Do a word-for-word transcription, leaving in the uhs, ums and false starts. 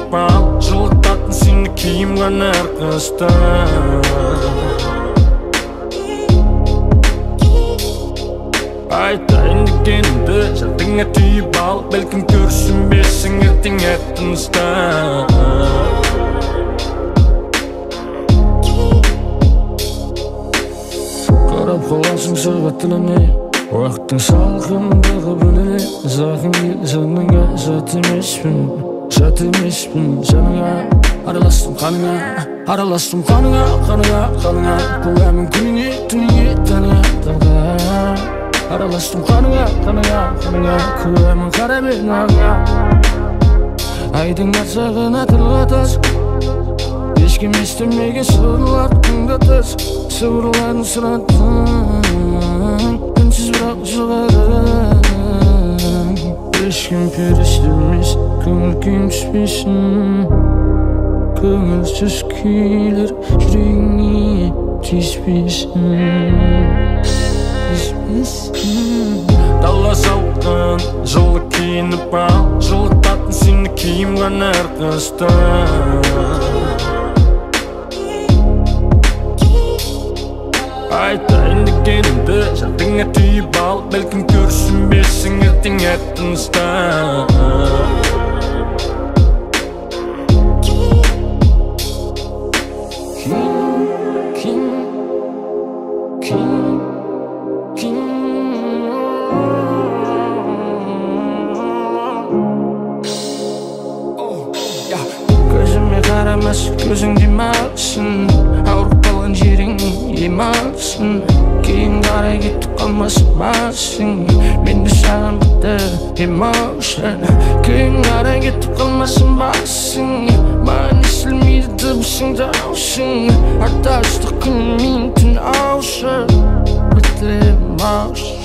киініп ал, жылытатын сені киім ғана әрқыстан. Айтайын дегенімді жадыңа түйіп ал, бәлкім көрсінбесің ертең әттіңістан. Қарап қаласың сағат тіліне, уақыттың салқындығы біліне. Зақым ел жаныңа жат емеспін, жат емеспін жаныңа. Араластым қаныңа, араластым қаныңа, қаныңа, қаныңа. Көңілім күніңе, түніңе, таңыңа, таңға. Араластым қаныңа, қаныңа, қаныңа. Көңілім қара бен аңа. Айдың арсағына тілға тас, ешкім естімеге сырлар күнгі тас. Сыбырларын сұраттың, үнсіз бірақ жоғарың. Ешкім періште емес, көңіл күйім түспесін. Көңілсіз күйлер жүрегіңе тиіспесін. Дала салқын, жылы киініп ал, жылытатын сені киім ғана әрқыстан. Айтайын дегенімді жадыңа түйіп ал, бәлкім көрсінбесің ертең әттіңістан. Көзіме қарамас, көзің демалсын, ауырып қалған жерің ем алсын. Кейін қарай кетіп қалмасын басың, мен де саған бітті emotion. Кейін қарай кетіп қалмасын басың, маған естілмейді дыбысың даусың. Артта ыстық күн мен түн аушы, бітті emotion.